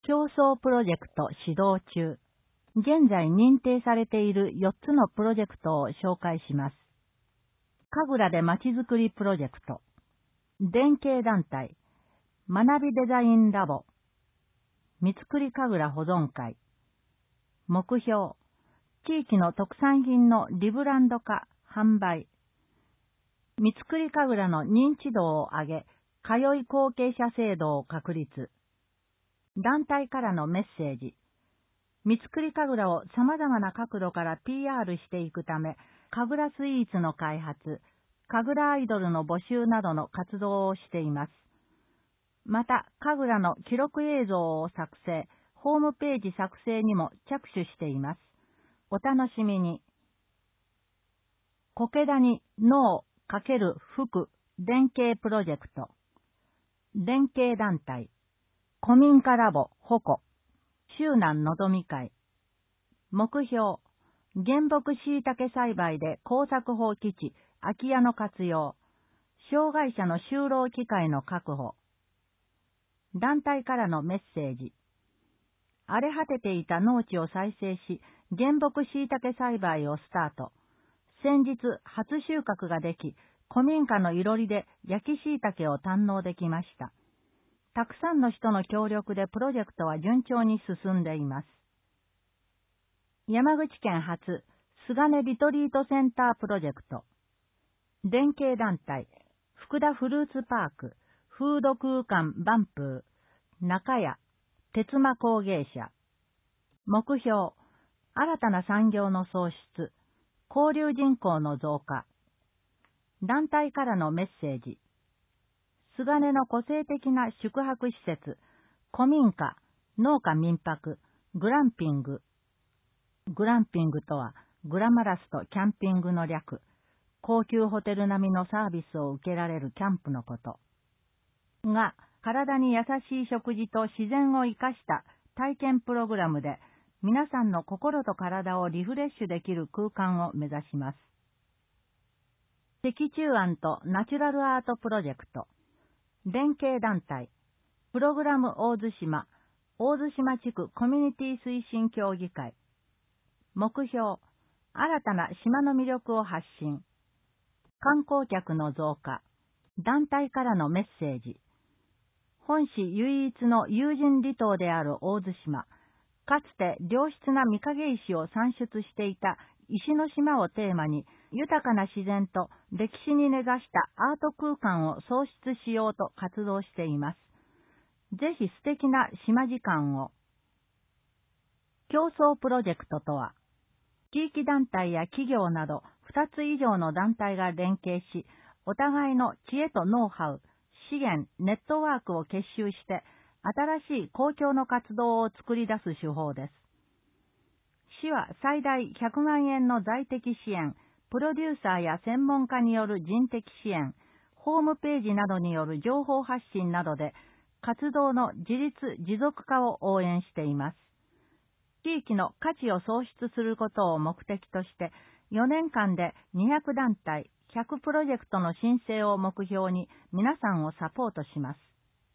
競争プロジェクト指導中。現在認定されている4つのプロジェクトを紹介します。神楽でまちづくりプロジェクト。連携団体。学びデザインラボ。三つくり神楽保存会。目標。地域の特産品のリブランド化、販売。三つくり神楽の認知度を上げ、通い後継者制度を確立。団体からのメッセージ。三つくり神楽を様々な角度から PR していくため、神楽スイーツの開発、神楽アイドルの募集などの活動をしています。また、神楽の記録映像を作成、ホームページ作成にも着手しています。お楽しみに。苔谷脳×福連携プロジェクト。連携団体。古民家ラボ鉾。周南のぞみ会。目標。原木椎茸栽培で耕作放棄地、空き家の活用。障害者の就労機会の確保。団体からのメッセージ。荒れ果てていた農地を再生し、原木椎茸栽培をスタート。先日、初収穫ができ、古民家のいろりで焼き椎茸を堪能できました。たくさんの人の協力でプロジェクトは順調に進んでいます。山口県初、菅根リトリートセンタープロジェクト。連携団体、福田フルーツパーク、フード空間バンプー、中屋、鉄馬工芸社。目標、新たな産業の創出、交流人口の増加。団体からのメッセージ。菅根の個性的な宿泊施設、古民家、農家民泊、グランピング。グランピングとは、グラマラスとキャンピングの略。高級ホテル並みのサービスを受けられるキャンプのこと。が、体に優しい食事と自然を生かした体験プログラムで、皆さんの心と体をリフレッシュできる空間を目指します。石中庵とナチュラルアートプロジェクト。連携団体。プログラム大津島、大津島地区コミュニティ推進協議会。目標。新たな島の魅力を発信。観光客の増加。団体からのメッセージ。本市唯一の有人離島である大津島。かつて良質な御影石を産出していた石の島をテーマに、豊かな自然と歴史に根ざしたアート空間を創出しようと活動しています。ぜひ素敵な島時間を。競争プロジェクトとは、地域団体や企業など2つ以上の団体が連携し、お互いの知恵とノウハウ、資源、ネットワークを結集して、新しい公共の活動を作り出す手法です。市は最大100万円の在宅支援、プロデューサーや専門家による人的支援、ホームページなどによる情報発信などで、活動の自立持続化を応援しています。地域の価値を創出することを目的として、4年間で200団体、100プロジェクトの申請を目標に皆さんをサポートします。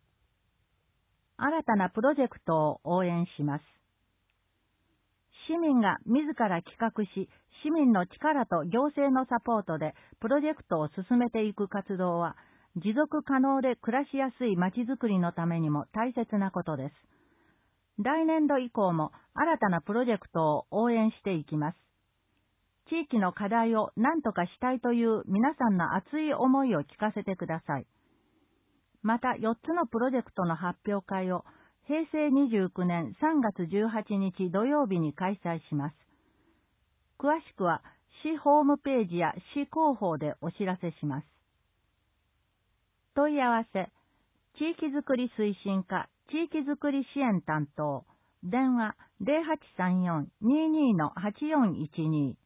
新たなプロジェクトを応援します。市民が自ら企画し、市民の力と行政のサポートでプロジェクトを進めていく活動は、持続可能で暮らしやすいまちづくりのためにも大切なことです。来年度以降も新たなプロジェクトを応援していきます。地域の課題を何とかしたいという皆さんの熱い思いを聞かせてください。また4つのプロジェクトの発表会を平成29年3月18日土曜日に開催します。詳しくは市ホームページや市広報でお知らせします。問い合わせ、地域づくり推進課地域づくり支援担当、電話 0834-22-8412